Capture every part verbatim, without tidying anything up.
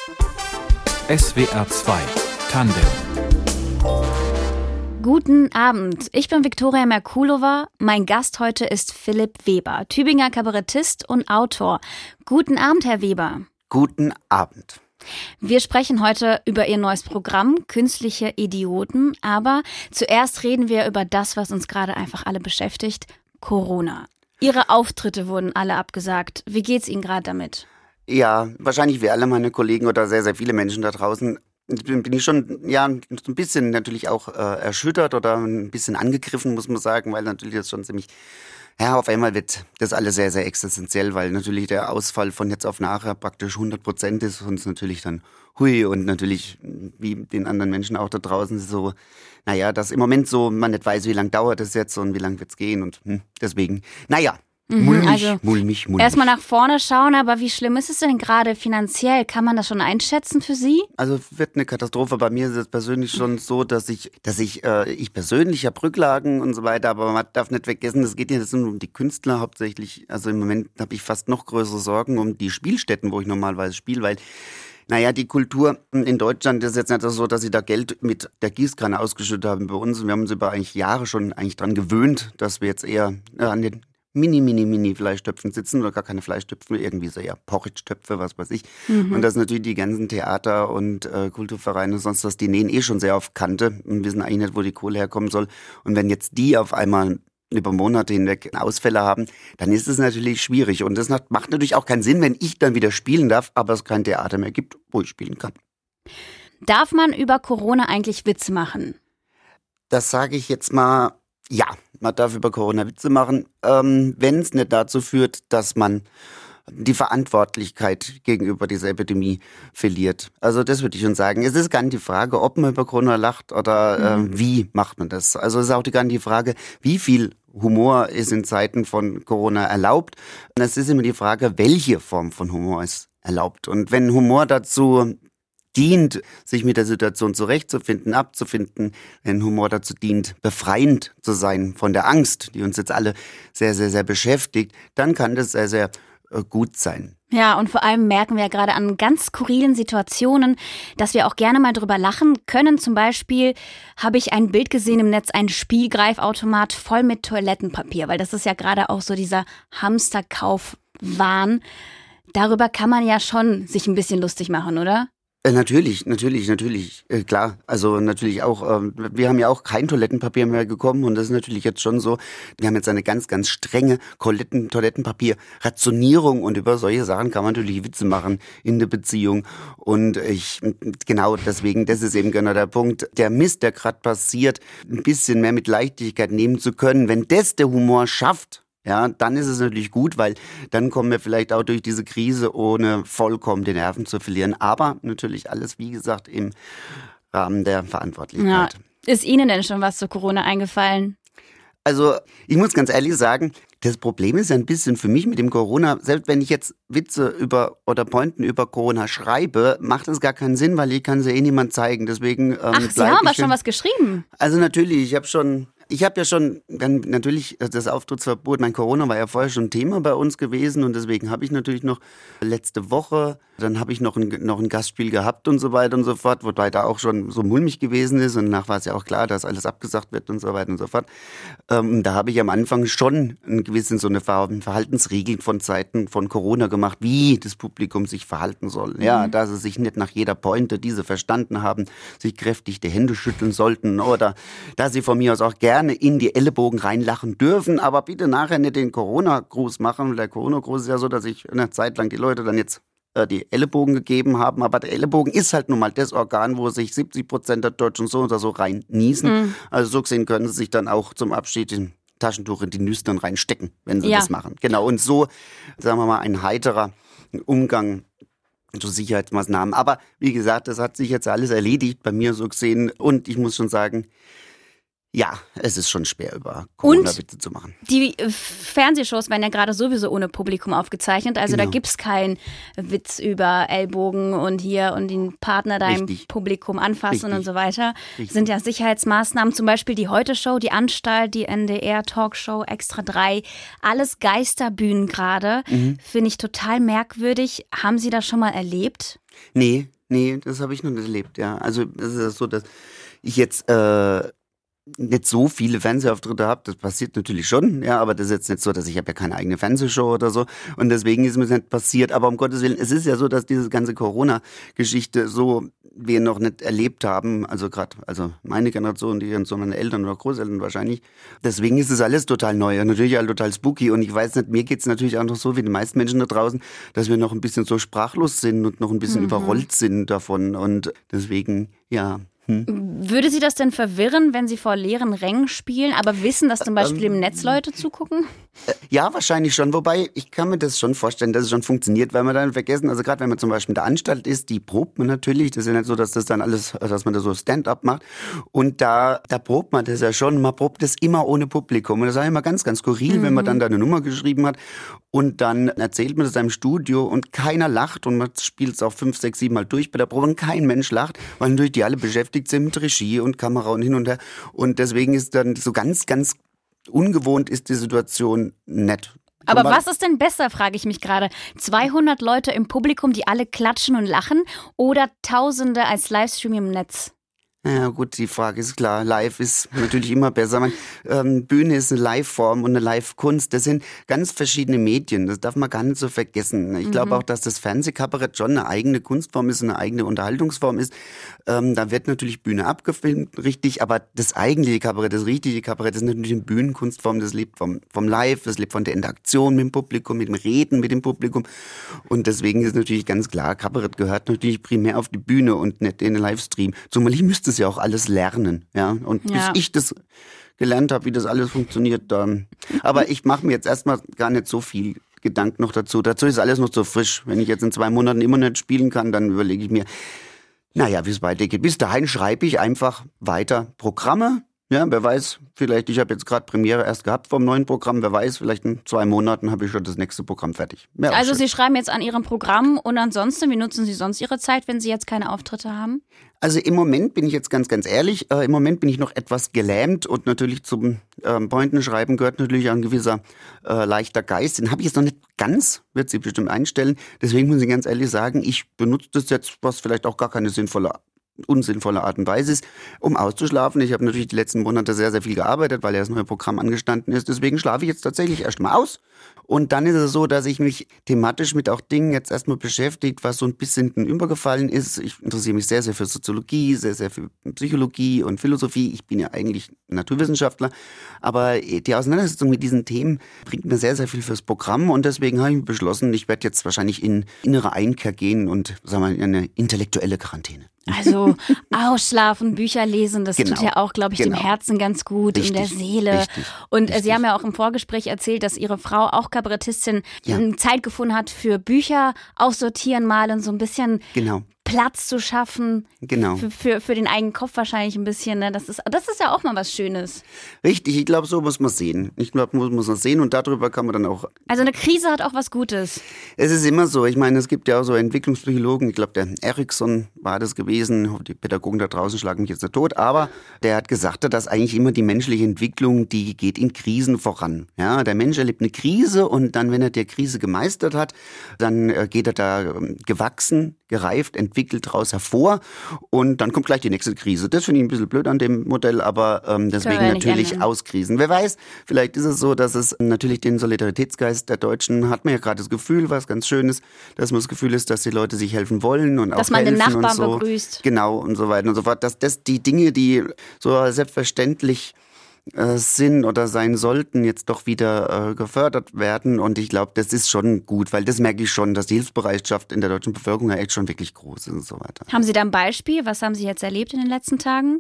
S W R zwei Tandem. Guten Abend, ich bin Viktoria Merkulova. Mein Gast heute ist Philipp Weber, Tübinger Kabarettist und Autor. Guten Abend, Herr Weber. Guten Abend. Wir sprechen heute über Ihr neues Programm, Künstliche Idioten. Aber zuerst reden wir über das, was uns gerade einfach alle beschäftigt, Corona. Ihre Auftritte wurden alle abgesagt. Wie geht's Ihnen gerade damit? Ja, wahrscheinlich wie alle meine Kollegen oder sehr, sehr viele Menschen da draußen bin, bin ich schon ja ein bisschen natürlich auch äh, erschüttert oder ein bisschen angegriffen, muss man sagen, weil natürlich das schon ziemlich, ja, auf einmal wird das alles sehr, sehr existenziell, weil natürlich der Ausfall von jetzt auf nachher praktisch hundert Prozent ist und es natürlich dann hui und natürlich wie den anderen Menschen auch da draußen so, naja, dass im Moment so man nicht weiß, wie lange dauert es jetzt und wie lange wird es gehen und hm, deswegen, naja. Mhm, mulmig, also mulmig, mulmig. Erstmal nach vorne schauen, aber wie schlimm ist es denn gerade finanziell? Kann man das schon einschätzen für Sie? Also wird eine Katastrophe. Bei mir ist es persönlich schon so, dass ich, dass ich, äh, ich persönlich habe Rücklagen und so weiter, aber man darf nicht vergessen, es geht jetzt nur um die Künstler hauptsächlich. Also im Moment habe ich fast noch größere Sorgen um die Spielstätten, wo ich normalerweise spiele, weil naja, die Kultur in Deutschland ist jetzt nicht so, dass sie da Geld mit der Gießkanne ausgeschüttet haben bei uns. Wir haben uns über eigentlich Jahre schon eigentlich dran gewöhnt, dass wir jetzt eher äh, an den Mini, Mini, Mini Fleischtöpfen sitzen oder gar keine Fleischtöpfe, irgendwie so eher Porridge-Töpfe, was weiß ich. Mhm. Und das natürlich die ganzen Theater und äh, Kulturvereine und sonst was, die nähen eh schon sehr auf Kante und wissen eigentlich nicht, wo die Kohle herkommen soll. Und wenn jetzt die auf einmal über Monate hinweg Ausfälle haben, dann ist es natürlich schwierig. Und das macht natürlich auch keinen Sinn, wenn ich dann wieder spielen darf, aber es kein Theater mehr gibt, wo ich spielen kann. Darf man über Corona eigentlich Witze machen? Das sage ich jetzt mal, ja. Man darf über Corona Witze machen, ähm, wenn es nicht dazu führt, dass man die Verantwortlichkeit gegenüber dieser Epidemie verliert. Also das würde ich schon sagen. Es ist gar nicht die Frage, ob man über Corona lacht oder mhm. äh, wie macht man das. Also es ist auch gar nicht die Frage, wie viel Humor ist in Zeiten von Corona erlaubt. Und es ist immer die Frage, welche Form von Humor ist erlaubt. Und wenn Humor dazu dient, sich mit der Situation zurechtzufinden, abzufinden, wenn Humor dazu dient, befreiend zu sein von der Angst, die uns jetzt alle sehr, sehr, sehr beschäftigt, dann kann das sehr, sehr äh, gut sein. Ja, und vor allem merken wir ja gerade an ganz skurrilen Situationen, dass wir auch gerne mal drüber lachen können. Zum Beispiel habe ich ein Bild gesehen im Netz, ein Spielgreifautomat voll mit Toilettenpapier, weil das ist ja gerade auch so dieser Hamsterkauf-Wahn. Darüber kann man ja schon sich ein bisschen lustig machen, oder? Äh, natürlich, natürlich, natürlich, äh, klar. Also natürlich auch, äh, wir haben ja auch kein Toilettenpapier mehr bekommen und das ist natürlich jetzt schon so, wir haben jetzt eine ganz, ganz strenge Toiletten, Toilettenpapier-Rationierung und über solche Sachen kann man natürlich Witze machen in der Beziehung und ich, genau deswegen, das ist eben genau der Punkt, der Mist, der gerade passiert, ein bisschen mehr mit Leichtigkeit nehmen zu können, wenn das der Humor schafft, ja, dann ist es natürlich gut, weil dann kommen wir vielleicht auch durch diese Krise, ohne vollkommen die Nerven zu verlieren. Aber natürlich alles, wie gesagt, im Rahmen der Verantwortlichkeit. Ja. Ist Ihnen denn schon was zu Corona eingefallen? Also, ich muss ganz ehrlich sagen, das Problem ist ja ein bisschen für mich mit dem Corona, selbst wenn ich jetzt Witze über oder Pointen über Corona schreibe, macht es gar keinen Sinn, weil ich kann sie eh niemand zeigen. Deswegen ähm, Ach, Sie haben aber schon was geschrieben? Also natürlich, ich habe schon... Ich habe ja schon, dann natürlich das Auftrittsverbot, mein Corona war ja vorher schon Thema bei uns gewesen und deswegen habe ich natürlich noch letzte Woche, dann habe ich noch ein, noch ein Gastspiel gehabt und so weiter und so fort, wobei da auch schon so mulmig gewesen ist und danach war es ja auch klar, dass alles abgesagt wird und so weiter und so fort. Ähm, da habe ich am Anfang schon ein gewissen so eine Verhaltensregel von Zeiten von Corona gemacht, wie das Publikum sich verhalten soll. Ja, mhm. dass sie sich nicht nach jeder Pointe, die sie verstanden haben, sich kräftig die Hände schütteln sollten oder dass sie von mir aus auch gerne gerne in die Ellenbogen reinlachen dürfen, aber bitte nachher nicht den Corona-Gruß machen. Der Corona-Gruß ist ja so, dass ich eine Zeit lang die Leute dann jetzt äh, die Ellenbogen gegeben haben, aber der Ellenbogen ist halt nun mal das Organ, wo sich siebzig Prozent der Deutschen so oder so rein niesen. Mhm. Also so gesehen können sie sich dann auch zum Abschied in Taschentuch in die Nüstern reinstecken, wenn sie ja. das machen. Genau, und so, sagen wir mal, ein heiterer Umgang zu Sicherheitsmaßnahmen. Aber wie gesagt, das hat sich jetzt alles erledigt bei mir so gesehen und ich muss schon sagen, ja, es ist schon schwer, über Corona-Witze zu machen. Die Fernsehshows werden ja gerade sowieso ohne Publikum aufgezeichnet. Also genau. Da gibt's keinen Witz über Ellbogen und hier und den Partner da im Publikum anfassen Richtig. Und so weiter. Richtig. Sind ja Sicherheitsmaßnahmen. Zum Beispiel die Heute-Show, die Anstalt, die N D R-Talkshow, Extra drei. Alles Geisterbühnen gerade. Mhm. Finde ich total merkwürdig. Haben Sie das schon mal erlebt? Nee, nee, das habe ich noch nicht erlebt, ja. Also es ist ja so, dass ich jetzt äh, nicht so viele Fernsehauftritte habe, das passiert natürlich schon, ja, aber das ist jetzt nicht so, dass ich habe ja keine eigene Fernsehshow oder so und deswegen ist mir das nicht passiert, aber um Gottes Willen, es ist ja so, dass diese ganze Corona-Geschichte so wir noch nicht erlebt haben, also gerade, also meine Generation, die so meine Eltern oder Großeltern wahrscheinlich, deswegen ist es alles total neu und natürlich all total spooky und ich weiß nicht, mir geht's natürlich auch noch so wie den meisten Menschen da draußen, dass wir noch ein bisschen so sprachlos sind und noch ein bisschen mhm. überrollt sind davon und deswegen, ja, Hm. Würde Sie das denn verwirren, wenn Sie vor leeren Rängen spielen, aber wissen, dass zum Beispiel ähm, im Netz Leute zugucken? Ja, wahrscheinlich schon. Wobei, ich kann mir das schon vorstellen, dass es schon funktioniert, weil man dann vergessen, also gerade wenn man zum Beispiel in der Anstalt ist, die probt man natürlich. Das ist ja nicht so, dass das dann alles, dass man da so Stand-up macht. Und da, da probt man das ja schon. Man probt das immer ohne Publikum. Und das ist ja immer ganz, ganz skurril, mhm. wenn man dann da eine Nummer geschrieben hat. Und dann erzählt man das im Studio und keiner lacht. Und man spielt es auch fünf, sechs, sieben Mal durch bei der Probe und kein Mensch lacht, weil natürlich die alle beschäftigt sind mit Regie und Kamera und hin und her. Und deswegen ist dann so ganz, ganz ungewohnt ist die Situation nett. Aber was ist denn besser, frage ich mich gerade. zweihundert Leute im Publikum, die alle klatschen und lachen oder Tausende als Livestream im Netz? Ja gut, die Frage ist klar. Live ist natürlich immer besser. Man, ähm, Bühne ist eine Live-Form und eine Live-Kunst. Das sind ganz verschiedene Medien. Das darf man gar nicht so vergessen. Ich mhm. glaube auch, dass das Fernsehkabarett schon eine eigene Kunstform ist, eine eigene Unterhaltungsform ist. Ähm, da wird natürlich Bühne abgefilmt, richtig. Aber das eigentliche Kabarett, das richtige Kabarett, das ist natürlich eine Bühnenkunstform. Das lebt vom, vom Live, das lebt von der Interaktion mit dem Publikum, mit dem Reden mit dem Publikum. Und deswegen ist natürlich ganz klar, Kabarett gehört natürlich primär auf die Bühne und nicht in den Livestream. Zumal ich müsste ja auch alles lernen, ja. Und ja. bis ich das gelernt habe, wie das alles funktioniert, dann. Aber ich mache mir jetzt erstmal gar nicht so viel Gedanken noch dazu. Dazu ist alles noch so frisch. Wenn ich jetzt in zwei Monaten immer nicht spielen kann, dann überlege ich mir, naja, wie es weitergeht. Bis dahin schreibe ich einfach weiter Programme. Ja, wer weiß, vielleicht, ich habe jetzt gerade Premiere erst gehabt vom neuen Programm, wer weiß, vielleicht in zwei Monaten habe ich schon das nächste Programm fertig. Wäre also Sie schreiben jetzt an Ihrem Programm und ansonsten, wie nutzen Sie sonst Ihre Zeit, wenn Sie jetzt keine Auftritte haben? Also im Moment bin ich jetzt ganz, ganz ehrlich, äh, im Moment bin ich noch etwas gelähmt und natürlich zum äh, Pointenschreiben gehört natürlich ein gewisser äh, leichter Geist. Den habe ich jetzt noch nicht ganz, wird sich bestimmt einstellen. Deswegen muss ich ganz ehrlich sagen, ich benutze das jetzt, was vielleicht auch gar keine sinnvolle unsinnvolle Art und Weise ist, um auszuschlafen. Ich habe natürlich die letzten Monate sehr, sehr viel gearbeitet, weil ja das neue Programm angestanden ist. Deswegen schlafe ich jetzt tatsächlich erstmal aus. Und dann ist es so, dass ich mich thematisch mit auch Dingen jetzt erstmal beschäftigt, was so ein bisschen übergefallen ist. Ich interessiere mich sehr, sehr für Soziologie, sehr, sehr für Psychologie und Philosophie. Ich bin ja eigentlich Naturwissenschaftler. Aber die Auseinandersetzung mit diesen Themen bringt mir sehr, sehr viel fürs Programm. Und deswegen habe ich beschlossen, ich werde jetzt wahrscheinlich in innere Einkehr gehen und, sagen wir mal, in eine intellektuelle Quarantäne. Also ausschlafen, Bücher lesen, das genau. tut ja auch, glaube ich, genau. dem Herzen ganz gut, richtig, in der Seele. Richtig, und richtig. Sie haben ja auch im Vorgespräch erzählt, dass Ihre Frau, auch Kabarettistin, ja. Zeit gefunden hat für Bücher aussortieren mal und so ein bisschen genau. Platz zu schaffen. Genau. Für, für, für den eigenen Kopf wahrscheinlich ein bisschen. Ne? Das ist, das ist ja auch mal was Schönes. Richtig, ich glaube, so muss man sehen. Ich glaube, so muss man sehen und darüber kann man dann auch... Also eine Krise hat auch was Gutes. Es ist immer so. Ich meine, es gibt ja auch so Entwicklungspsychologen. Ich glaube, der Erikson war das gewesen. Die Pädagogen da draußen schlagen mich jetzt nicht tot. Aber der hat gesagt, dass eigentlich immer die menschliche Entwicklung, die geht in Krisen voran. Ja, der Mensch erlebt eine Krise und dann, wenn er die Krise gemeistert hat, dann geht er da gewachsen, gereift, entwickelt daraus hervor und dann kommt gleich die nächste Krise. Das finde ich ein bisschen blöd an dem Modell, aber ähm, deswegen natürlich auskrisen. Wer weiß, vielleicht ist es so, dass es natürlich den Solidaritätsgeist der Deutschen, hat man ja gerade das Gefühl, was ganz schön ist, dass man das Gefühl ist, dass die Leute sich helfen wollen und dass auch helfen man den Nachbarn und so. begrüßt. Genau und so weiter und so fort. Dass das die Dinge, die so selbstverständlich sind oder sein sollten, jetzt doch wieder äh, gefördert werden. Und ich glaube, das ist schon gut, weil das merke ich schon, dass die Hilfsbereitschaft in der deutschen Bevölkerung ja echt schon wirklich groß ist und so weiter. Haben Sie da ein Beispiel? Was haben Sie jetzt erlebt in den letzten Tagen?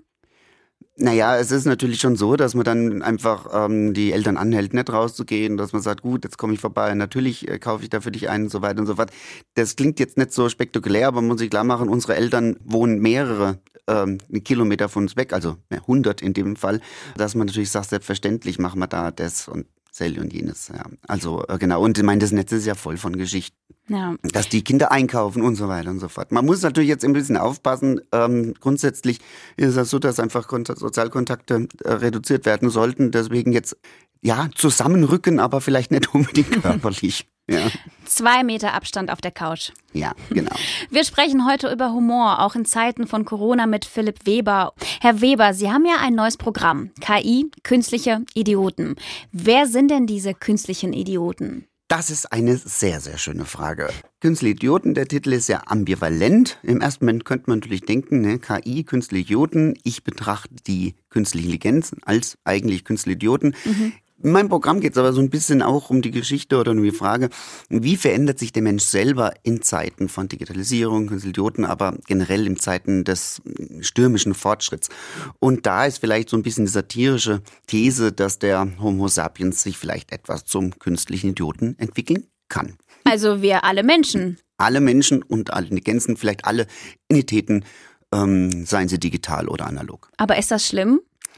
Naja, es ist natürlich schon so, dass man dann einfach ähm, die Eltern anhält, nicht rauszugehen, dass man sagt, gut, jetzt komme ich vorbei, natürlich äh, kaufe ich da für dich ein und so weiter und so fort. Das klingt jetzt nicht so spektakulär, aber man muss sich klar machen, unsere Eltern wohnen mehrere ähm, Kilometer von uns weg, also hundert in dem Fall, dass man natürlich sagt, selbstverständlich machen wir da das und Zell und jenes, ja. Also äh, genau, und ich meine, das Netz ist ja voll von Geschichten. Ja. Dass die Kinder einkaufen und so weiter und so fort. Man muss natürlich jetzt ein bisschen aufpassen. Ähm, grundsätzlich ist es so, dass einfach Kont- Sozialkontakte äh, reduziert werden sollten. Deswegen jetzt, ja, zusammenrücken, aber vielleicht nicht unbedingt körperlich. Ja. Zwei Meter Abstand auf der Couch. Ja, genau. Wir sprechen heute über Humor, auch in Zeiten von Corona mit Philipp Weber. Herr Weber, Sie haben ja ein neues Programm, K I, künstliche Idioten. Wer sind denn diese künstlichen Idioten? Das ist eine sehr, sehr schöne Frage. Künstliche Idioten, der Titel ist ja ambivalent. Im ersten Moment könnte man natürlich denken, ne, K I, künstliche Idioten. Ich betrachte die künstliche Intelligenz als eigentlich künstliche Idioten. Mhm. In meinem Programm geht es aber so ein bisschen auch um die Geschichte oder um die Frage, wie verändert sich der Mensch selber in Zeiten von Digitalisierung, künstliche Idioten, aber generell in Zeiten des stürmischen Fortschritts. Und da ist vielleicht so ein bisschen die satirische These, dass der Homo sapiens sich vielleicht etwas zum künstlichen Idioten entwickeln kann. Also wir alle Menschen. Alle Menschen und alle Intelligenzen, vielleicht alle Entitäten, ähm, seien sie digital oder analog. Aber ist das schlimm?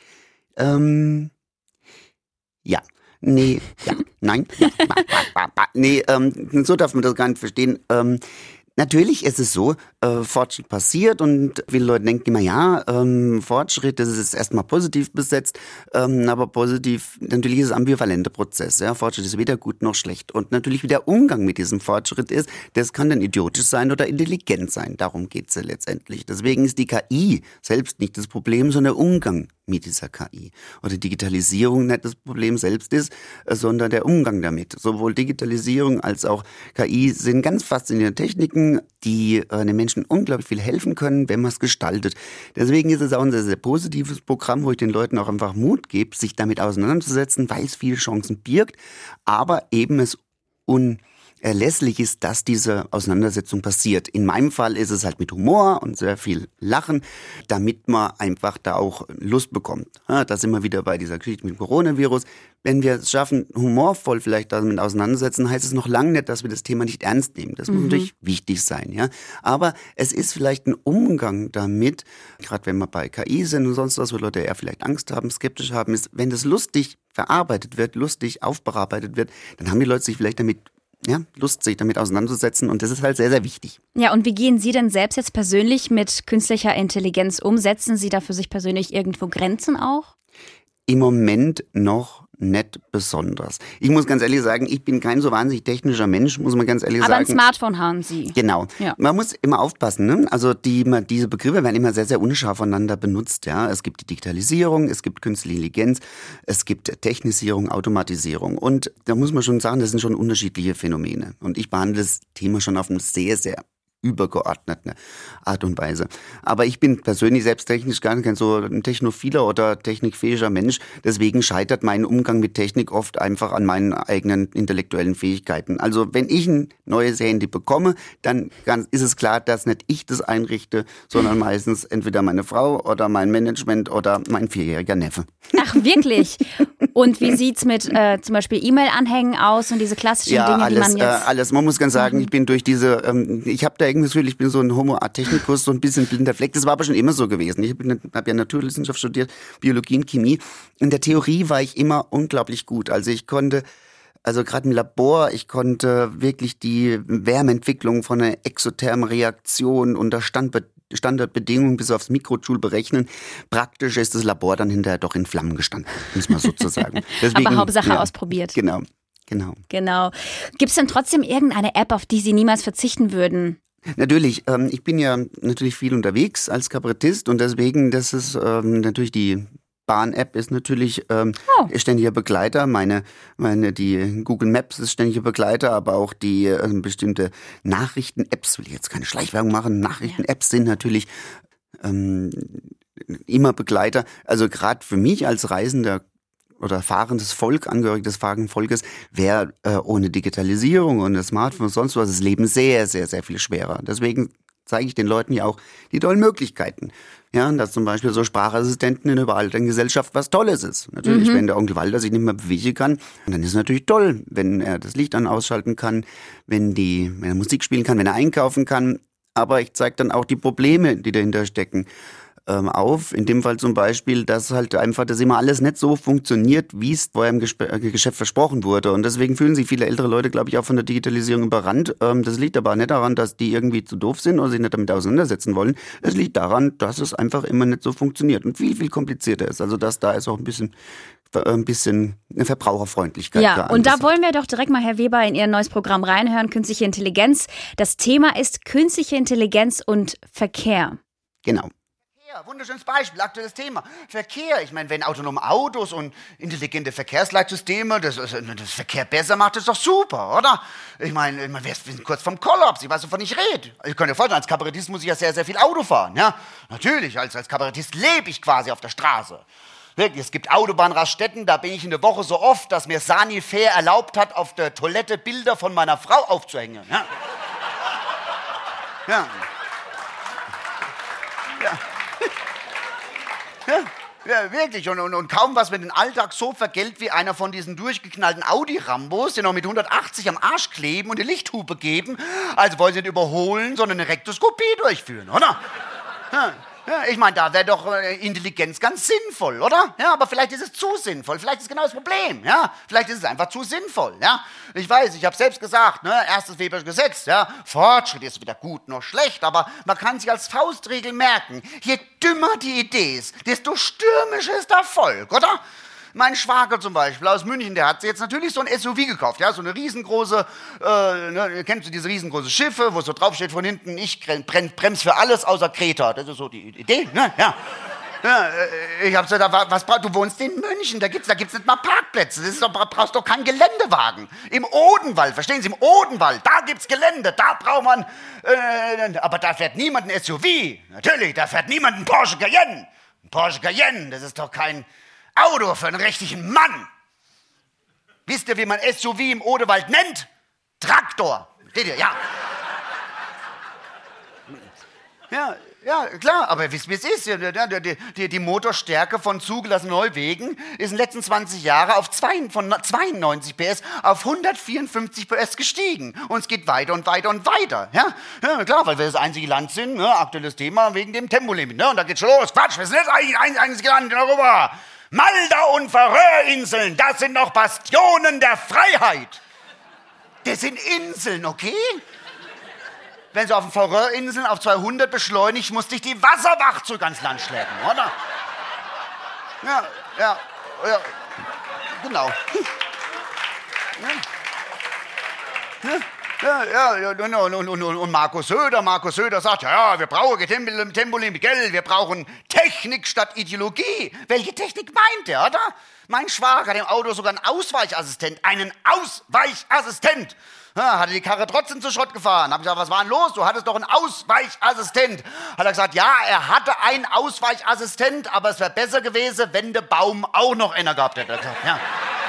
Ähm... Ja, nee, ja, nein, ja, ba, ba, ba, nee, ähm, so darf man das gar nicht verstehen. Ähm, natürlich ist es so, äh, Fortschritt passiert und viele Leute denken immer, ja, ähm, Fortschritt, das ist erstmal positiv besetzt, ähm, aber positiv, natürlich ist es ein ambivalenter Prozess. Ja? Fortschritt ist weder gut noch schlecht. Und natürlich, wie der Umgang mit diesem Fortschritt ist, das kann dann idiotisch sein oder intelligent sein. Darum geht's ja letztendlich. Deswegen ist die K I selbst nicht das Problem, sondern der Umgang mit dieser K I. Oder Digitalisierung nicht das Problem selbst ist, sondern der Umgang damit. Sowohl Digitalisierung als auch K I sind ganz faszinierende Techniken, die äh, den Menschen unglaublich viel helfen können, wenn man es gestaltet. Deswegen ist es auch ein sehr, sehr positives Programm, wo ich den Leuten auch einfach Mut gebe, sich damit auseinanderzusetzen, weil es viele Chancen birgt, aber eben es un erlässlich ist, dass diese Auseinandersetzung passiert. In meinem Fall ist es halt mit Humor und sehr viel Lachen, damit man einfach da auch Lust bekommt. Ja, da sind wir wieder bei dieser Geschichte mit dem Coronavirus. Wenn wir es schaffen, humorvoll vielleicht damit auseinandersetzen, heißt es noch lange nicht, dass wir das Thema nicht ernst nehmen. Das mhm. muss natürlich wichtig sein, ja. Aber es ist vielleicht ein Umgang damit, gerade wenn wir bei K I sind und sonst was, wo Leute eher vielleicht Angst haben, skeptisch haben, ist, wenn das lustig verarbeitet wird, lustig aufbearbeitet wird, dann haben die Leute sich vielleicht damit Ja, Lust, sich damit auseinanderzusetzen, und das ist halt sehr, sehr wichtig. Ja, und wie gehen Sie denn selbst jetzt persönlich mit künstlicher Intelligenz um? Setzen Sie da für sich persönlich irgendwo Grenzen auch? Im Moment noch nicht besonders. Ich muss ganz ehrlich sagen, ich bin kein so wahnsinnig technischer Mensch, muss man ganz ehrlich Aber sagen. Aber ein Smartphone haben Sie. Genau. Ja. Man muss immer aufpassen, ne? Also die, diese Begriffe werden immer sehr, sehr unscharf voneinander benutzt. Ja? Es gibt die Digitalisierung, es gibt künstliche Intelligenz, es gibt Technisierung, Automatisierung. Und da muss man schon sagen, das sind schon unterschiedliche Phänomene. Und ich behandle das Thema schon auf einem sehr, sehr übergeordnete Art und Weise. Aber ich bin persönlich selbst technisch gar kein so ein technophiler oder technikfähiger Mensch. Deswegen scheitert mein Umgang mit Technik oft einfach an meinen eigenen intellektuellen Fähigkeiten. Also wenn ich ein neues Handy bekomme, dann ist es klar, dass nicht ich das einrichte, sondern meistens entweder meine Frau oder mein Management oder mein vierjähriger Neffe. Ach, wirklich? Und wie sieht's mit äh, zum Beispiel E-Mail-Anhängen aus und diese klassischen ja, Dinge, alles, die man jetzt... Äh, alles. Man muss ganz sagen, mhm. ich bin durch diese, ähm, ich habe da irgendwie das Gefühl, ich bin so ein Homo Technicus, so ein bisschen blinder Fleck. Das war aber schon immer so gewesen. Ich habe ja Naturwissenschaft studiert, Biologie und Chemie. In der Theorie war ich immer unglaublich gut. Also ich konnte... Also gerade im Labor, ich konnte wirklich die Wärmeentwicklung von einer exothermen Reaktion unter Standbe- Standardbedingungen bis aufs Mikrojoule berechnen. Praktisch ist das Labor dann hinterher doch in Flammen gestanden, muss man sozusagen. Deswegen, aber Hauptsache ja, ausprobiert. Genau, genau. Genau. Gibt es denn trotzdem irgendeine App, auf die Sie niemals verzichten würden? Natürlich, ähm, ich bin ja natürlich viel unterwegs als Kabarettist und deswegen, das ist ähm, natürlich die Bahn-App ist natürlich ähm, oh. ständiger Begleiter. Meine, meine, die Google Maps ist ständiger Begleiter, aber auch die äh, bestimmte Nachrichten-Apps, will ich jetzt keine Schleichwerbung machen, Nachrichten-Apps sind natürlich ähm, immer Begleiter. Also gerade für mich als Reisender oder fahrendes Volk, Angehöriger des fahrenden Volkes, wäre äh, ohne Digitalisierung und das Smartphone und sonst was das Leben sehr, sehr, sehr viel schwerer. Deswegen zeige ich den Leuten ja auch die tollen Möglichkeiten. Ja, dass zum Beispiel so Sprachassistenten in überall in der Gesellschaft was Tolles ist. Natürlich, mhm. wenn der Onkel Walter sich nicht mehr bewegen kann, dann ist es natürlich toll, wenn er das Licht an ausschalten kann, wenn, die, wenn er Musik spielen kann, wenn er einkaufen kann. Aber ich zeige dann auch die Probleme, die dahinter stecken, ähm, auf. In dem Fall zum Beispiel, dass halt einfach das immer alles nicht so funktioniert, wie es vorher im Gesp- äh, Geschäft versprochen wurde. Und deswegen fühlen sich viele ältere Leute, glaube ich, auch von der Digitalisierung überrannt. Ähm, das liegt aber nicht daran, dass die irgendwie zu doof sind oder sich nicht damit auseinandersetzen wollen. Es liegt daran, dass es einfach immer nicht so funktioniert und viel, viel komplizierter ist. Also dass da ist auch ein bisschen ein bisschen eine Verbraucherfreundlichkeit. Ja, und da wollen wir doch direkt mal, Herr Weber, in Ihr neues Programm reinhören, Künstliche Intelligenz. Das Thema ist Künstliche Intelligenz und Verkehr. Genau. Verkehr, wunderschönes Beispiel, aktuelles Thema. Verkehr, ich meine, wenn autonome Autos und intelligente Verkehrsleitsysteme das, das Verkehr besser macht, ist doch super, oder? Ich meine, ich mein, wir sind kurz vom Kollaps, ich weiß, wovon ich rede. Ich könnte mir vorstellen, als Kabarettist muss ich ja sehr, sehr viel Auto fahren, ja? Natürlich, als, als Kabarettist lebe ich quasi auf der Straße. Wirklich, es gibt Autobahnraststätten, da bin ich in der Woche so oft, dass mir Sani Fair erlaubt hat, auf der Toilette Bilder von meiner Frau aufzuhängen, ja? Ja. Ja. Ja, ja, wirklich. Und, und, und kaum was mit dem Alltag so vergällt wie einer von diesen durchgeknallten Audi-Rambos, die noch mit hundertachtzig am Arsch kleben und die Lichthupe geben. Also wollen sie nicht überholen, sondern eine Rektoskopie durchführen, oder? Ja. Ja, ich meine, da wäre doch äh, Intelligenz ganz sinnvoll, oder? Ja, aber vielleicht ist es zu sinnvoll. Vielleicht ist genau das Problem, ja? Vielleicht ist es einfach zu sinnvoll, ja? Ich weiß, ich habe selbst gesagt, ne, erstes Webersche Gesetz, ja? Fortschritt ist weder gut noch schlecht, aber man kann sich als Faustregel merken, je dümmer die Idee ist, desto stürmischer ist der Erfolg, oder? Mein Schwager zum Beispiel aus München, der hat jetzt natürlich so ein S U V gekauft, ja, so eine riesengroße, äh, ne, kennst du diese riesengroße Schiffe, wo so draufsteht von hinten, ich bremse für alles außer Kreta, das ist so die Idee, ne, ja. Ja, ich hab so, da, was, du wohnst in München, da gibt's, da gibt's nicht mal Parkplätze, das ist doch, brauchst doch keinen Geländewagen. Im Odenwald, verstehen Sie, im Odenwald, da gibt's Gelände, da braucht man, äh, aber da fährt niemand ein S U V, natürlich, da fährt niemand ein Porsche Cayenne. Ein Porsche Cayenne, das ist doch kein Auto für einen richtigen Mann. Wisst ihr, wie man S U V im Odewald nennt? Traktor. Steht ihr? Ja. Ja, ja, klar, aber wisst ihr, wie es ist? Die, die, die Motorstärke von zugelassenen Neuwegen ist in den letzten zwanzig Jahren auf zwei, von zweiundneunzig P S auf hundertvierundfünfzig P S gestiegen. Und es geht weiter und weiter und weiter. Ja, ja klar, weil wir das einzige Land sind, ne? Aktuelles Thema wegen dem Tempolimit. Ne? Und da geht's schon los. Quatsch, wir sind jetzt eigentlich ein einziges Land in Europa. Malta und Färöerinseln, das sind noch Bastionen der Freiheit. Das sind Inseln, okay? Wenn du auf den Färöerinseln auf zweihundert beschleunigt, musst dich die Wasserwacht zurück ans Land schleppen, oder? Ja, ja, ja, genau. Ja. Ja. Ja, ja, ja, und, und, und, und Markus Söder, Markus Söder sagt, ja, ja, wir brauchen Tempolimit, gell, wir brauchen Technik statt Ideologie. Welche Technik meint der, oder? Mein Schwager hat im Auto sogar einen Ausweichassistent, einen Ausweichassistent. Ja, hatte die Karre trotzdem zu Schrott gefahren. Hab ich gesagt, was war denn los? Du hattest doch einen Ausweichassistent. Hat er gesagt, ja, er hatte einen Ausweichassistent, aber es wäre besser gewesen, wenn der Baum auch noch einer gehabt hätte. Gesagt, ja.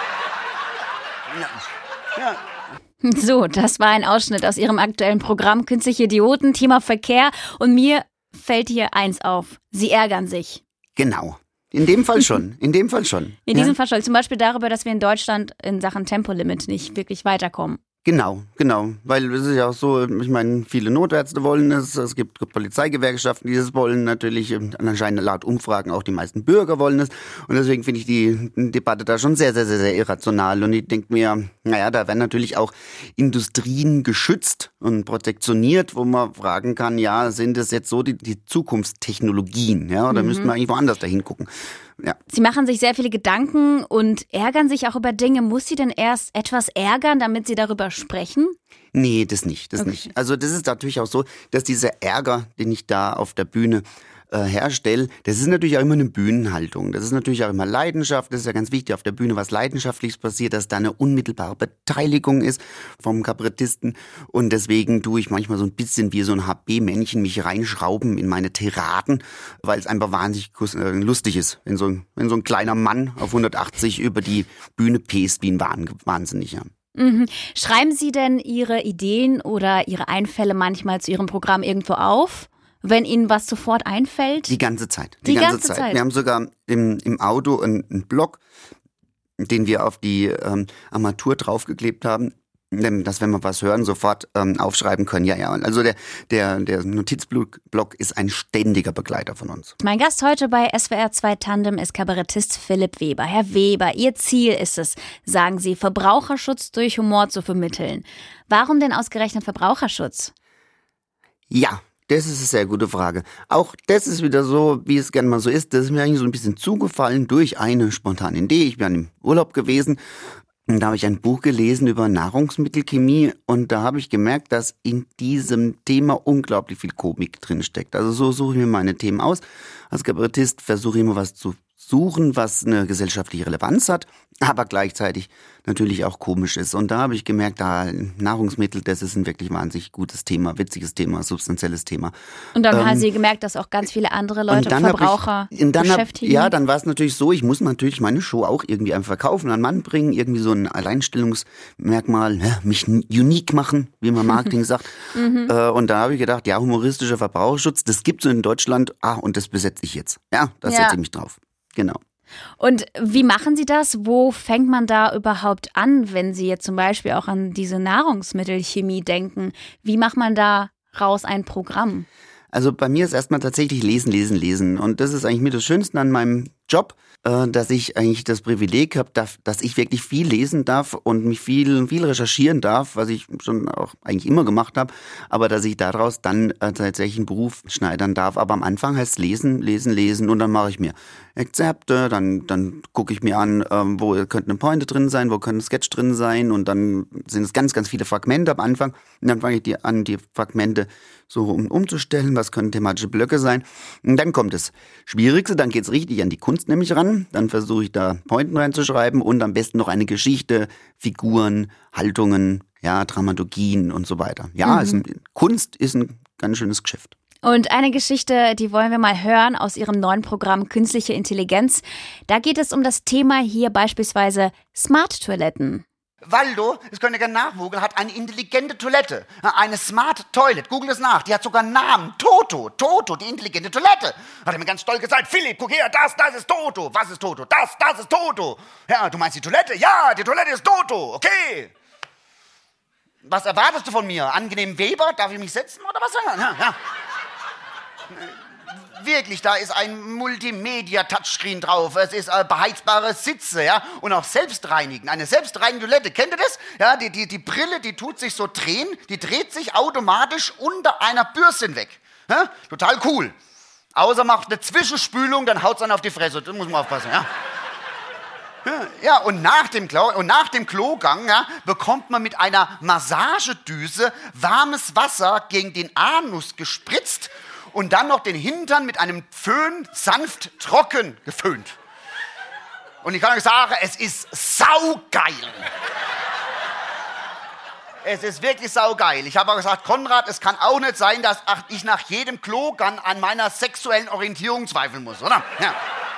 Ja. Ja. So, das war ein Ausschnitt aus Ihrem aktuellen Programm Künstliche Idioten, Thema Verkehr. Und mir fällt hier eins auf. Sie ärgern sich. Genau. In dem Fall schon. In dem Fall schon. In ja. diesem Fall schon. Zum Beispiel darüber, dass wir in Deutschland in Sachen Tempolimit nicht wirklich weiterkommen. Genau, genau, weil es ist ja auch so, ich meine, viele Notärzte wollen es, es gibt Polizeigewerkschaften, die das wollen, natürlich anscheinend laut Umfragen auch die meisten Bürger wollen es und deswegen finde ich die Debatte da schon sehr, sehr, sehr, sehr irrational und ich denke mir, naja, da werden natürlich auch Industrien geschützt und protektioniert, wo man fragen kann, ja, sind das jetzt so die, die Zukunftstechnologien, ja, oder mhm. müssten wir eigentlich woanders dahin gucken? Ja. Sie machen sich sehr viele Gedanken und ärgern sich auch über Dinge. Muss Sie denn erst etwas ärgern, damit Sie darüber sprechen? Nee, das nicht, das okay. nicht. Also das ist natürlich auch so, dass dieser Ärger, den ich da auf der Bühne äh, herstelle, das ist natürlich auch immer eine Bühnenhaltung. Das ist natürlich auch immer Leidenschaft. Das ist ja ganz wichtig auf der Bühne, was Leidenschaftliches passiert, dass da eine unmittelbare Beteiligung ist vom Kabarettisten. Und deswegen tue ich manchmal so ein bisschen wie so ein H B-Männchen mich reinschrauben in meine Tiraden, weil es einfach wahnsinnig lustig ist, wenn so ein, wenn so ein kleiner Mann auf hundertachtzig über die Bühne pest wie ein Wahnsinniger. Mhm. Schreiben Sie denn Ihre Ideen oder Ihre Einfälle manchmal zu Ihrem Programm irgendwo auf? Wenn Ihnen was sofort einfällt? Die ganze Zeit. Die, die ganze, ganze Zeit. Zeit. Wir haben sogar im, im Auto einen, einen Blog, den wir auf die ähm, Armatur draufgeklebt haben, dass, wenn wir was hören, sofort ähm, aufschreiben können. Ja, ja. Also der, der, der Notizblock ist ein ständiger Begleiter von uns. Mein Gast heute bei S W R zwei Tandem ist Kabarettist Philipp Weber. Herr Weber, Ihr Ziel ist es, sagen Sie, Verbraucherschutz durch Humor zu vermitteln. Warum denn ausgerechnet Verbraucherschutz? Ja. Das ist eine sehr gute Frage. Auch das ist wieder so, wie es gerne mal so ist. Das ist mir eigentlich so ein bisschen zugefallen durch eine spontane Idee. Ich bin im Urlaub gewesen und da habe ich ein Buch gelesen über Nahrungsmittelchemie und da habe ich gemerkt, dass in diesem Thema unglaublich viel Komik drinsteckt. Also so suche ich mir meine Themen aus. Als Kabarettist versuche ich immer was zu suchen, was eine gesellschaftliche Relevanz hat, aber gleichzeitig natürlich auch komisch ist. Und da habe ich gemerkt, da Nahrungsmittel, das ist ein wirklich wahnsinnig gutes Thema, witziges Thema, substanzielles Thema. Und dann ähm, haben Sie gemerkt, dass auch ganz viele andere Leute, Verbraucher ich, dann beschäftigen? Hab, ja, dann war es natürlich so, ich muss natürlich meine Show auch irgendwie einfach verkaufen, an den Mann bringen, irgendwie so ein Alleinstellungsmerkmal, ja, mich unique machen, wie man Marketing sagt. Mhm. Äh, und da habe ich gedacht, ja, humoristischer Verbraucherschutz, das gibt's in Deutschland, ah, und das besetze ich jetzt. Ja, da ja. setze ich mich drauf. Genau. Und wie machen Sie das? Wo fängt man da überhaupt an, wenn Sie jetzt zum Beispiel auch an diese Nahrungsmittelchemie denken? Wie macht man da raus ein Programm? Also bei mir ist erstmal tatsächlich lesen, lesen, lesen. Und das ist eigentlich mir das Schönste an meinem Job, äh, dass ich eigentlich das Privileg habe, dass ich wirklich viel lesen darf und mich viel, viel recherchieren darf, was ich schon auch eigentlich immer gemacht habe, aber dass ich daraus dann äh, tatsächlich einen Beruf schneidern darf. Aber am Anfang heißt es lesen, lesen, lesen und dann mache ich mir Exzepte, dann, dann gucke ich mir an, ähm, wo könnte eine Pointe drin sein, wo könnte ein Sketch drin sein und dann sind es ganz, ganz viele Fragmente am Anfang und dann fange ich die an, die Fragmente so um, umzustellen, was können thematische Blöcke sein und dann kommt das Schwierigste, dann geht's richtig an die Kunst nämlich ran, dann versuche ich da Pointen reinzuschreiben und am besten noch eine Geschichte, Figuren, Haltungen, ja, Dramaturgien und so weiter. Ja, mhm. also Kunst ist ein ganz schönes Geschäft. Und eine Geschichte, die wollen wir mal hören aus Ihrem neuen Programm Künstliche Intelligenz. Da geht es um das Thema hier beispielsweise Smart-Toiletten. Waldo, das könnt ihr gerne nachgoogeln, hat eine intelligente Toilette. Eine Smart Toilet. Google es nach. Die hat sogar einen Namen. Toto. Toto, die intelligente Toilette. Hat er mir ganz stolz gesagt, Philipp, guck her, das, das ist Toto. Was ist Toto? Das, das ist Toto. Ja, du meinst die Toilette? Ja, die Toilette ist Toto. Okay. Was erwartest du von mir? Angenehm Weber? Darf ich mich setzen oder was? Ja, ja. Wirklich, da ist ein Multimedia-Touchscreen drauf, es ist äh, beheizbare Sitze, ja, und auch selbstreinigen, eine selbstreinigende Toilette, kennt ihr das? Ja, die, die, die Brille, die tut sich so drehen, die dreht sich automatisch unter einer Bürste hinweg, ja? Total cool. Außer macht eine Zwischenspülung, dann haut's dann auf die Fresse, da muss man aufpassen, ja. Ja, und nach dem, Klo, und nach dem Klogang ja, bekommt man mit einer Massagedüse warmes Wasser gegen den Anus gespritzt und dann noch den Hintern mit einem Föhn sanft trocken geföhnt. Und ich kann euch sagen, es ist saugeil. Es ist wirklich saugeil. Ich habe auch gesagt, Konrad, es kann auch nicht sein, dass ich nach jedem Klogang an meiner sexuellen Orientierung zweifeln muss, oder? Ja.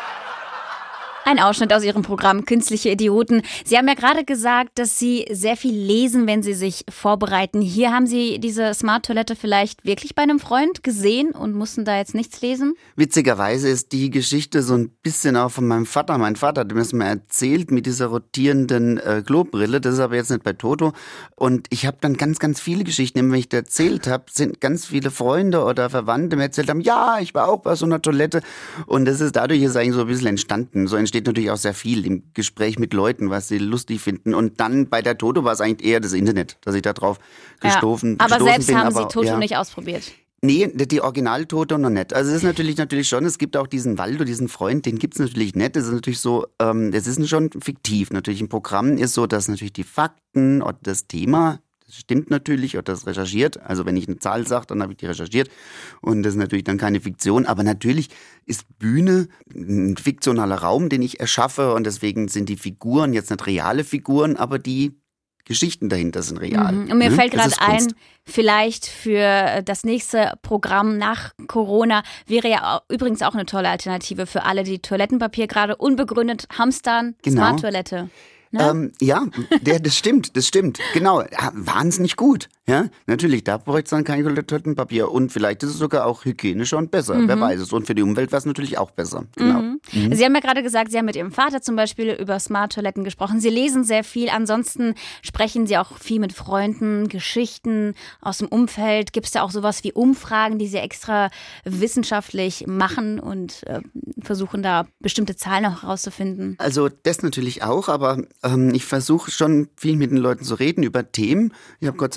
Ein Ausschnitt aus Ihrem Programm Künstliche Idioten. Sie haben ja gerade gesagt, dass Sie sehr viel lesen, wenn Sie sich vorbereiten. Hier haben Sie diese Smart-Toilette vielleicht wirklich bei einem Freund gesehen und mussten da jetzt nichts lesen? Witzigerweise ist die Geschichte so ein bisschen auch von meinem Vater. Mein Vater hat mir das mal erzählt mit dieser rotierenden äh, Klobrille. Das ist aber jetzt nicht bei Toto. Und ich habe dann ganz, ganz viele Geschichten, wenn ich das erzählt habe, sind ganz viele Freunde oder Verwandte mir erzählt haben, ja, ich war auch bei so einer Toilette. Und das ist dadurch ist eigentlich so ein bisschen entstanden. So entsteht natürlich auch sehr viel im Gespräch mit Leuten, was sie lustig finden. Und dann bei der Toto war es eigentlich eher das Internet, dass ich da drauf gestoßen, ja, aber gestoßen selbst bin. haben aber Sie Toto ja. nicht ausprobiert? Nee, die Original-Toto noch nicht. Also es ist natürlich natürlich schon, es gibt auch diesen Waldo, diesen Freund, den gibt's natürlich nicht. Das ist natürlich so, ähm, das ist schon fiktiv. Natürlich im Programm ist so, dass natürlich die Fakten und das Thema, das stimmt natürlich, oder das recherchiert. Also wenn ich eine Zahl sage, dann habe ich die recherchiert. Und das ist natürlich dann keine Fiktion. Aber natürlich ist Bühne ein fiktionaler Raum, den ich erschaffe. Und deswegen sind die Figuren jetzt nicht reale Figuren, aber die Geschichten dahinter sind real. Mhm. Und mir ne? fällt gerade ein, vielleicht für das nächste Programm nach Corona wäre ja auch, übrigens auch eine tolle Alternative für alle, die Toilettenpapier gerade unbegründet hamstern. Genau. Smart-Toilette. Ne? Ähm, ja, der, das stimmt, das stimmt. Genau, ja, wahnsinnig gut. Ja, natürlich, da bräuchte es dann kein Toilettenpapier. Und vielleicht ist es sogar auch hygienischer und besser, mhm. wer weiß es. Und für die Umwelt wäre es natürlich auch besser. Genau. Mhm. Mhm. Sie haben ja gerade gesagt, Sie haben mit Ihrem Vater zum Beispiel über Smart-Toiletten gesprochen. Sie lesen sehr viel. Ansonsten sprechen Sie auch viel mit Freunden, Geschichten aus dem Umfeld. Gibt es da auch sowas wie Umfragen, die Sie extra wissenschaftlich machen und äh, versuchen da bestimmte Zahlen auch herauszufinden? Also das natürlich auch, aber ähm, ich versuche schon viel mit den Leuten zu reden über Themen. Ich habe Gott sei Dank ein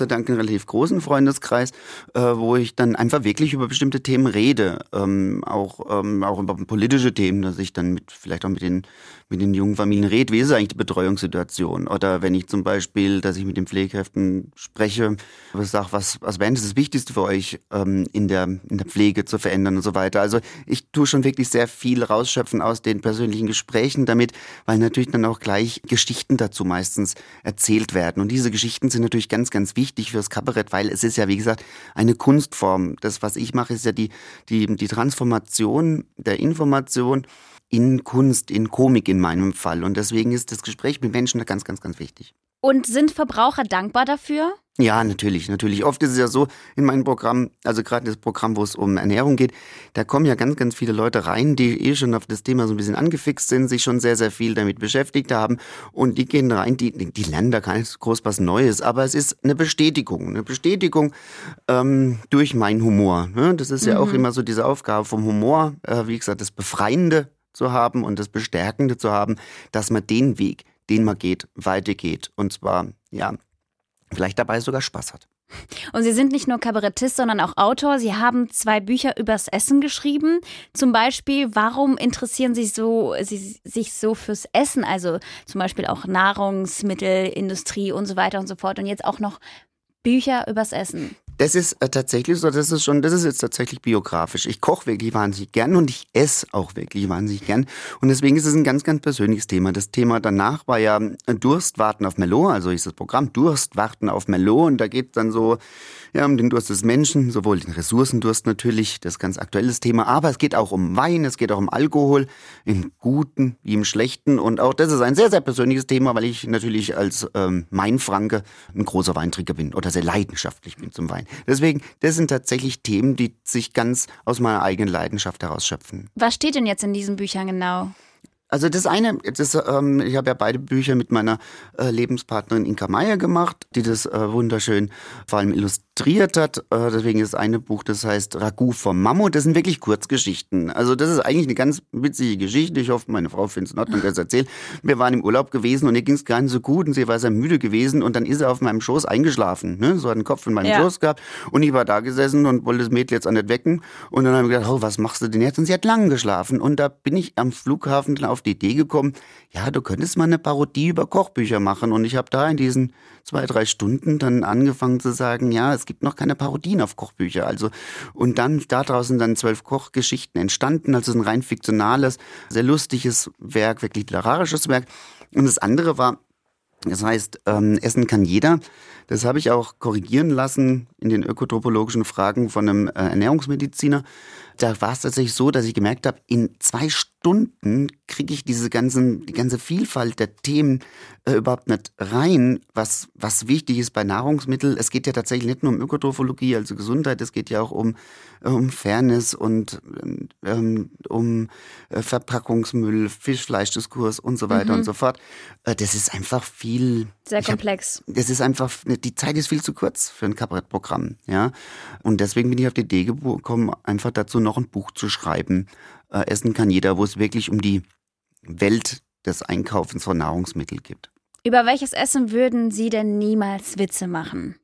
relativ großen Freundeskreis, äh, wo ich dann einfach wirklich über bestimmte Themen rede, ähm, auch, ähm, auch über politische Themen, dass ich dann mit vielleicht auch mit den, mit den jungen Familien rede, wie ist eigentlich die Betreuungssituation? Oder wenn ich zum Beispiel, dass ich mit den Pflegekräften spreche, was sage, was, was wäre das Wichtigste für euch ähm, in der, in der Pflege zu verändern und so weiter. Also ich tue schon wirklich sehr viel rausschöpfen aus den persönlichen Gesprächen damit, weil natürlich dann auch gleich Geschichten dazu meistens erzählt werden. Und diese Geschichten sind natürlich ganz, ganz wichtig fürs Kabarett, weil es ist ja, wie gesagt, eine Kunstform. Das, was ich mache, ist ja die, die, die Transformation der Information in Kunst, in Komik in meinem Fall. Und deswegen ist das Gespräch mit Menschen da ganz, ganz, ganz wichtig. Und sind Verbraucher dankbar dafür? Ja, natürlich, natürlich. Oft ist es ja so in meinem Programm, also gerade das Programm, wo es um Ernährung geht, da kommen ja ganz, ganz viele Leute rein, die eh schon auf das Thema so ein bisschen angefixt sind, sich schon sehr, sehr viel damit beschäftigt haben und die gehen rein, die, die lernen da gar nicht groß was Neues, aber es ist eine Bestätigung, eine Bestätigung ähm, durch meinen Humor. Ne? Das ist ja mhm. auch immer so diese Aufgabe vom Humor, äh, wie gesagt, das Befreiende zu haben und das Bestärkende zu haben, dass man den Weg, den man geht, weitergeht und zwar, ja, vielleicht dabei sogar Spaß hat. Und Sie sind nicht nur Kabarettist, sondern auch Autor. Sie haben zwei Bücher übers Essen geschrieben. Zum Beispiel, warum interessieren Sie, so, Sie sich so fürs Essen? Also zum Beispiel auch Nahrungsmittelindustrie und so weiter und so fort. Und jetzt auch noch Bücher übers Essen. Das ist äh, tatsächlich so, das ist schon, das ist jetzt tatsächlich biografisch. Ich koche wirklich wahnsinnig gern und ich esse auch wirklich wahnsinnig gern. Und deswegen ist es ein ganz, ganz persönliches Thema. Das Thema danach war ja Durst, Warten auf Merlot, also ist das Programm Durst, Warten auf Merlot. Und da geht es dann so ja, um den Durst des Menschen, sowohl den Ressourcendurst natürlich, das ist ganz aktuelles Thema. Aber es geht auch um Wein, es geht auch um Alkohol, im Guten wie im Schlechten. Und auch das ist ein sehr, sehr persönliches Thema, weil ich natürlich als ähm, Mainfranke ein großer Weintrinker bin oder sehr leidenschaftlich bin zum Wein. Deswegen, das sind tatsächlich Themen, die sich ganz aus meiner eigenen Leidenschaft herausschöpfen. Was steht denn jetzt in diesen Büchern genau? Also das eine, das, ähm, ich habe ja beide Bücher mit meiner äh, Lebenspartnerin Inka Meyer gemacht, die das äh, wunderschön vor allem illustriert hat. Äh, deswegen ist das eine Buch, das heißt Ragout vom Mammut. Das sind wirklich Kurzgeschichten. Also das ist eigentlich eine ganz witzige Geschichte. Ich hoffe, meine Frau findet es in Ordnung, das erzählt. Wir waren im Urlaub gewesen und ihr ging es gar nicht so gut und sie war sehr müde gewesen und dann ist er auf meinem Schoß eingeschlafen. Ne? So hat einen Kopf in meinem ja. Schoß gehabt und ich war da gesessen und wollte das Mädel jetzt auch nicht wecken. Und dann haben wir gedacht, oh, was machst du denn jetzt? Und sie hat lang geschlafen und da bin ich am Flughafen auf die Idee gekommen, ja, du könntest mal eine Parodie über Kochbücher machen. Und ich habe da in diesen zwei, drei Stunden dann angefangen zu sagen, ja, es gibt noch keine Parodien auf Kochbücher. Also, und dann da draußen dann zwölf Kochgeschichten entstanden. Also ein rein fiktionales, sehr lustiges Werk, wirklich literarisches Werk. Und das andere war, das heißt, ähm, Essen kann jeder. Das habe ich auch korrigieren lassen in den ökotropologischen Fragen von einem äh, Ernährungsmediziner. Da war es tatsächlich so, dass ich gemerkt habe, in zwei Stunden kriege ich diese ganzen, die ganze Vielfalt der Themen äh, überhaupt nicht rein, was, was wichtig ist bei Nahrungsmitteln. Es geht ja tatsächlich nicht nur um Ökotrophologie, also Gesundheit, es geht ja auch um, äh, um Fairness und ähm, um äh, Verpackungsmüll, Fisch-Fleisch-Diskurs und so weiter mhm. und so fort. Äh, das ist einfach viel... Sehr komplex. Hab, das ist einfach, die Zeit ist viel zu kurz für ein Kabarettprogramm, ja. Und deswegen bin ich auf die Idee gekommen, einfach dazu noch ein Buch zu schreiben. Äh, Essen kann jeder, wo es wirklich um die Welt des Einkaufens von Nahrungsmitteln geht. Über welches Essen würden Sie denn niemals Witze machen?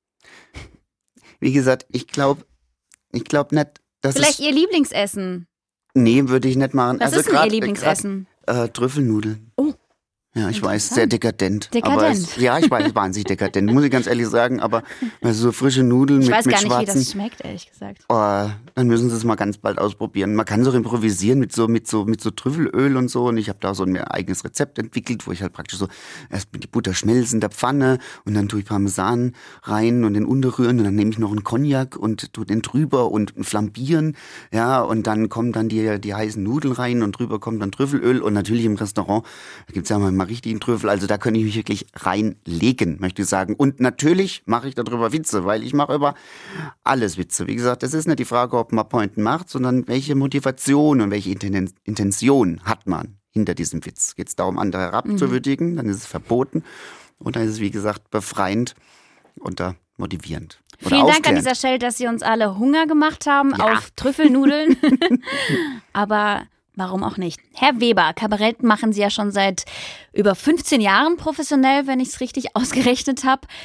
Wie gesagt, ich glaube, ich glaube nicht, dass Vielleicht es... Ihr Lieblingsessen? Nee, würde ich nicht machen. Was also ist denn grad, Ihr Lieblingsessen? Grad, äh, Trüffelnudeln. Oh. Ja, ich weiß, sehr dekadent. Dekadent? Aber es, ja, ich weiß, wahnsinnig dekadent, muss ich ganz ehrlich sagen. Aber also so frische Nudeln ich mit, weiß mit gar nicht, schwarzen... wie das schmeckt, ehrlich gesagt. Oh, dann müssen Sie es mal ganz bald ausprobieren. Man kann es auch improvisieren mit so, mit so, mit so Trüffelöl und so. Und ich habe da so ein eigenes Rezept entwickelt, wo ich halt praktisch so erst mit die Butter schmelzen in der Pfanne und dann tue ich Parmesan rein und den unterrühren und dann nehme ich noch einen Cognac und tue den drüber und flambieren. Ja, und dann kommen dann die, die heißen Nudeln rein und drüber kommt dann Trüffelöl und natürlich im Restaurant, da gibt's ja mal, mal richtigen Trüffel. Also da könnte ich mich wirklich reinlegen, möchte ich sagen. Und natürlich mache ich darüber Witze, weil ich mache über alles Witze. Wie gesagt, es ist nicht die Frage, ob man Pointen macht, sondern welche Motivation und welche Intention hat man hinter diesem Witz. Geht es darum, andere herabzuwürdigen, mhm. dann ist es verboten. Und dann ist es, wie gesagt, befreiend und da motivierend. Vielen Dank aufklärend. An dieser Stelle, dass Sie uns alle Hunger gemacht haben ja. auf Trüffelnudeln. Aber... warum auch nicht? Herr Weber, Kabarett machen Sie ja schon seit über fünfzehn Jahren professionell, wenn ich es richtig ausgerechnet habe.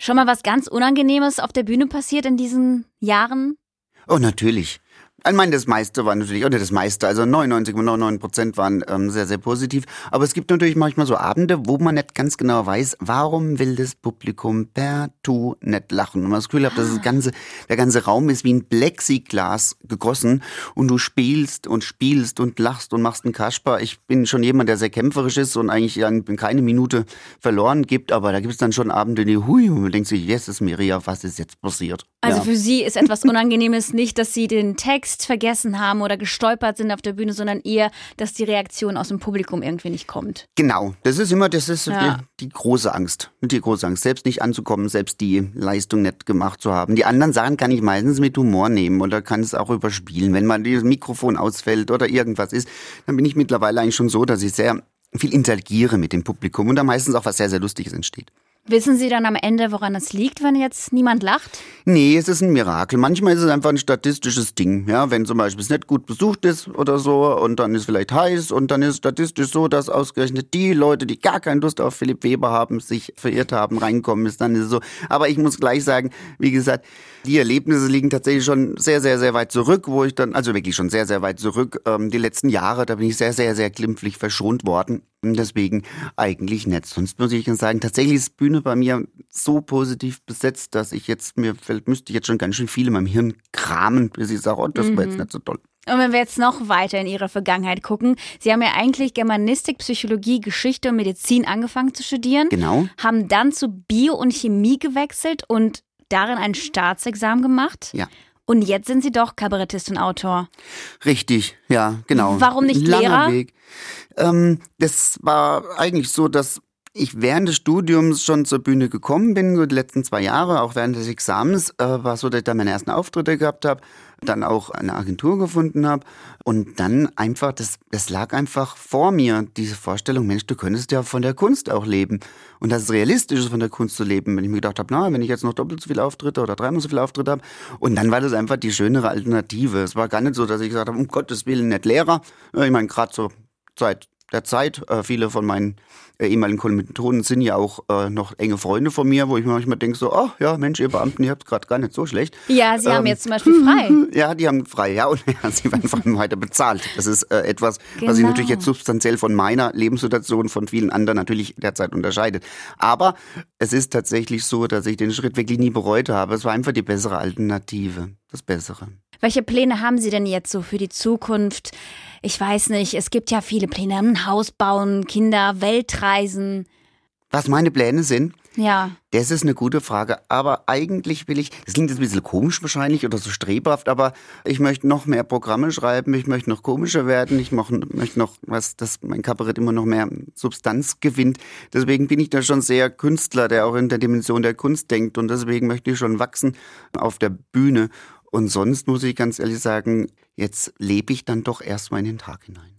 Schon mal was ganz Unangenehmes auf der Bühne passiert in diesen Jahren? Oh, natürlich. Ich meine, das meiste war natürlich, oder das meiste, also neunundneunzig Komma neunundneunzig Prozent waren ähm, sehr, sehr positiv. Aber es gibt natürlich manchmal so Abende, wo man nicht ganz genau weiß, warum will das Publikum partout nicht lachen. Und man das Gefühl hat, dass das ganze, der ganze Raum ist wie ein Plexiglas gegossen und du spielst und spielst und lachst und machst einen Kasper. Ich bin schon jemand, der sehr kämpferisch ist und eigentlich keine Minute verloren gibt, aber da gibt es dann schon Abende, die hui, und man denkt sich, Jesus Maria, was ist jetzt passiert? Also ja. Für Sie ist etwas Unangenehmes nicht, dass Sie den Text vergessen haben oder gestolpert sind auf der Bühne, sondern eher, dass die Reaktion aus dem Publikum irgendwie nicht kommt. Genau, das ist immer, das ist ja. die, die große Angst. Die große Angst, selbst nicht anzukommen, selbst die Leistung nicht gemacht zu haben. Die anderen Sachen kann ich meistens mit Humor nehmen oder kann es auch überspielen. Wenn mal das Mikrofon ausfällt oder irgendwas ist, dann bin ich mittlerweile eigentlich schon so, dass ich sehr viel interagiere mit dem Publikum und da meistens auch was sehr, sehr Lustiges entsteht. Wissen Sie dann am Ende, woran es liegt, wenn jetzt niemand lacht? Nee, es ist ein Mirakel. Manchmal ist es einfach ein statistisches Ding. Ja, wenn zum Beispiel es nicht gut besucht ist oder so und dann ist vielleicht heiß und dann ist statistisch so, dass ausgerechnet die Leute, die gar keine Lust auf Philipp Weber haben, sich verirrt haben, reinkommen ist, dann ist es so. Aber ich muss gleich sagen, wie gesagt, die Erlebnisse liegen tatsächlich schon sehr, sehr, sehr weit zurück, wo ich dann, also wirklich schon sehr, sehr weit zurück. Ähm, die letzten Jahre, da bin ich sehr, sehr, sehr glimpflich verschont worden. Und deswegen eigentlich nicht. Sonst muss ich sagen, tatsächlich ist Bühne bei mir so positiv besetzt, dass ich jetzt, mir fällt, müsste ich jetzt schon ganz schön viel in meinem Hirn kramen, bis ich sage, oh, das war mhm. jetzt nicht so toll. Und wenn wir jetzt noch weiter in Ihre Vergangenheit gucken, Sie haben ja eigentlich Germanistik, Psychologie, Geschichte und Medizin angefangen zu studieren. Genau. Haben dann zu Bio und Chemie gewechselt und darin ein Staatsexamen gemacht. Ja. Und jetzt sind Sie doch Kabarettist und Autor. Richtig, ja, genau. Warum nicht Langer Lehrer? Weg. Ähm, das war eigentlich so, dass ich während des Studiums schon zur Bühne gekommen bin, so die letzten zwei Jahre, auch während des Examens, äh, war so, dass ich da meine ersten Auftritte gehabt habe, dann auch eine Agentur gefunden habe und dann einfach, das, das lag einfach vor mir, diese Vorstellung, Mensch, du könntest ja von der Kunst auch leben und dass es realistisch ist, von der Kunst zu leben. Wenn ich mir gedacht habe, na, wenn ich jetzt noch doppelt so viele Auftritte oder dreimal so viele Auftritte habe und dann war das einfach die schönere Alternative. Es war gar nicht so, dass ich gesagt habe, um Gottes Willen nicht Lehrer. Ich meine, gerade zur Zeit der Zeit, äh, viele von meinen äh, ehemaligen Kommilitonen sind ja auch äh, noch enge Freunde von mir, wo ich mir manchmal denke so, oh ja, Mensch, ihr Beamten, ihr habt gerade gar nicht so schlecht. Ja, Sie ähm, haben jetzt zum Beispiel frei. Ja, die haben frei, ja, und ja, sie werden vor allem weiter bezahlt. Das ist äh, etwas, genau. was sich natürlich jetzt substanziell von meiner Lebenssituation von vielen anderen natürlich derzeit unterscheidet. Aber es ist tatsächlich so, dass ich den Schritt wirklich nie bereut habe. Es war einfach die bessere Alternative, das Bessere. Welche Pläne haben Sie denn jetzt so für die Zukunft? Ich weiß nicht, es gibt ja viele Pläne, ein Haus bauen, Kinder, Weltreisen. Was meine Pläne sind? Ja. Das ist eine gute Frage, aber eigentlich will ich, das klingt jetzt ein bisschen komisch wahrscheinlich oder so strebhaft, aber ich möchte noch mehr Programme schreiben, ich möchte noch komischer werden, ich möchte noch was, dass mein Kabarett immer noch mehr Substanz gewinnt. Deswegen bin ich da schon sehr Künstler, der auch in der Dimension der Kunst denkt und deswegen möchte ich schon wachsen auf der Bühne. Und sonst muss ich ganz ehrlich sagen, jetzt lebe ich dann doch erstmal in den Tag hinein.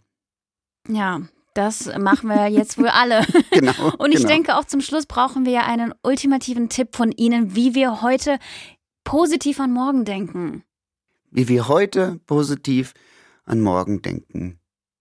Ja, das machen wir jetzt wohl alle. Genau. Und ich genau. denke, auch zum Schluss brauchen wir ja einen ultimativen Tipp von Ihnen, wie wir heute positiv an morgen denken. Wie wir heute positiv an morgen denken.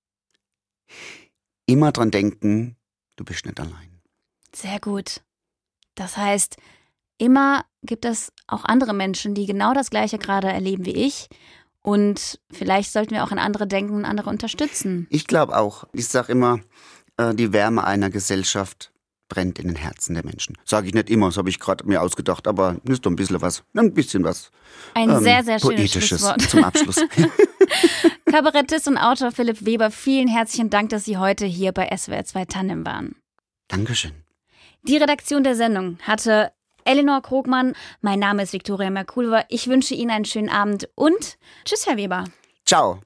Immer dran denken, du bist nicht allein. Sehr gut. Das heißt, immer gibt es auch andere Menschen, die genau das Gleiche gerade erleben wie ich. Und vielleicht sollten wir auch an andere denken und andere unterstützen. Ich glaube auch. Ich sage immer, die Wärme einer Gesellschaft brennt in den Herzen der Menschen. Sage ich nicht immer, das habe ich gerade mir ausgedacht, aber ist doch ein bisschen was. Ein bisschen was. Ein ähm, sehr, sehr schönes Poetisches Schlusswort. Zum Abschluss. Kabarettist und Autor Philipp Weber, vielen herzlichen Dank, dass Sie heute hier bei S W R zwei Tandem waren. Dankeschön. Die Redaktion der Sendung hatte Elinor Krogmann, mein Name ist Viktoria Merkulova. Ich wünsche Ihnen einen schönen Abend und tschüss, Herr Weber. Ciao.